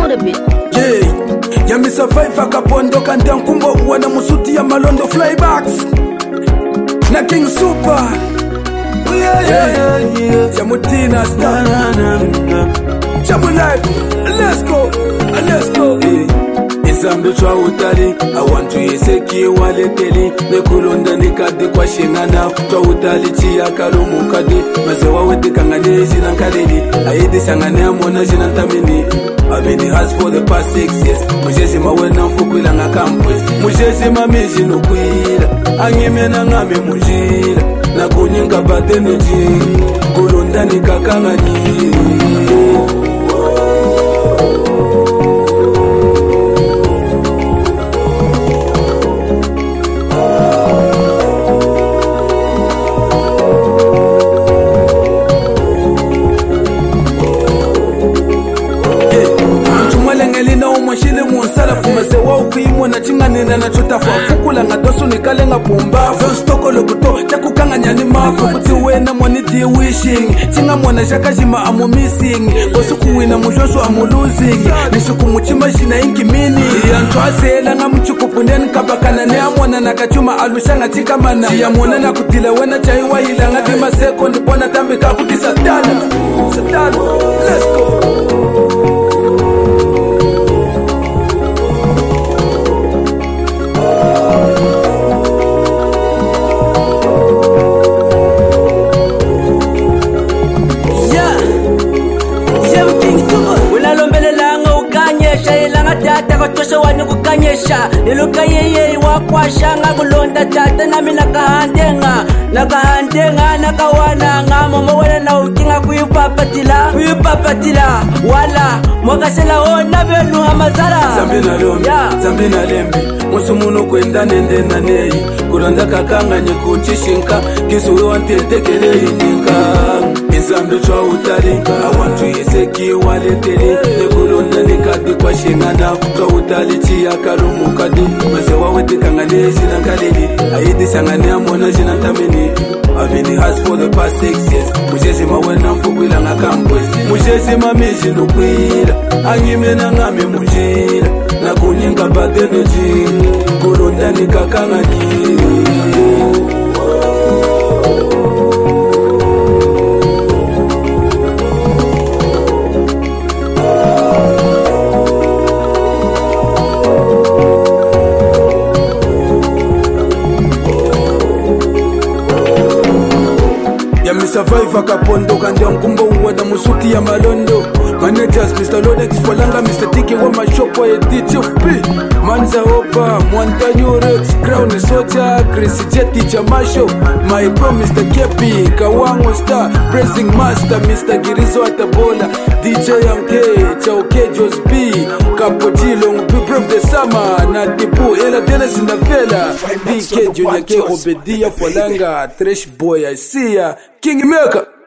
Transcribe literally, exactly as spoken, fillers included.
on the beat. Yeah, Yami survive akapondo kanda nkumbo wana musuti ya malondo flybacks na King Super. Yeah, yeah, yeah, yeah. Jamutina star. Jamu life. Let's go. Let's go. Izambe chwa utali awantu yeseki waleteli nekulonda nikade kwa shingana chwa utali chia kalumu kade mazewa wete kangane jina nkaleli ayedi sangane amona jina ntamini I've been in house for the past six years mujezi mawena mfukwila nga campus mujezi mamezi nukwila angimena ngame mujila na kunyinga batene jini kulonda nikakanga jini Mwashile mwonsala fumase wa ukimo na chinganina na chotafu Fukula nga dosu nikale nga pumba Feo stoko lokuto chaku kanga nyani mafu Kuti wena mwani di wishing Chinga mwana shaka jima amu missing Bosu kuwina mujoshu amu losing Nishuku muchima jina inki mini Yantua sela nga mchukupu neni kabakana Nea mwana na kachuma alushanga chika mana Chia mwana na kutila wena chaiwa hila Nga dima seko nipona tambi kakuti satana Satana, let's go. Tata kutosha wani kukanyesha Niluka yeye wakwasha nga kulonda tata nami nakahandenga Nakahandenga nakawana nga Mama wala na ukinga kuyupapatila Kuyupapatila Wala Mwakasela ona benu hamazara Zambi na lombi yeah. Zambi na lembi Musumuno kwenda nende na neyi Kulonda kakanga nyekuchishinka Kisuri wantetekele ininka Nzambe chwa utali Awantu yiseki waleteli Nekulonda nikadi kwa shingana Kwa utali chia kalumu kadi Mazewa wete kangane jina kalili Ayidi sangane amona jina tamini I've been in house for the past six years Mujezi mawena mfukwila nga campus Mujezi mamizi nukwila Angimena ngame mujila Na kunyinga batene jini Kulonda nikakanga jini Yami survive akapondo kandia mkumbo uwada musuti ya malondo Managers Mister Lodex Folanga Mister Tiki wa mashopo ya D T F P Manza Opa Mwantanyo Rex Crown Soja Chris Jeti Chamasho My Bro Mister Kepi Kawango Star Praising Master Mister Girizo Atabola D J M K Chauke Jos B Kapotilo Ngupi Prof de Sama Na Dipu Ela Dennis Ndavela D K Junior K Obedia Folanga Trash Boy I see ya King Maker.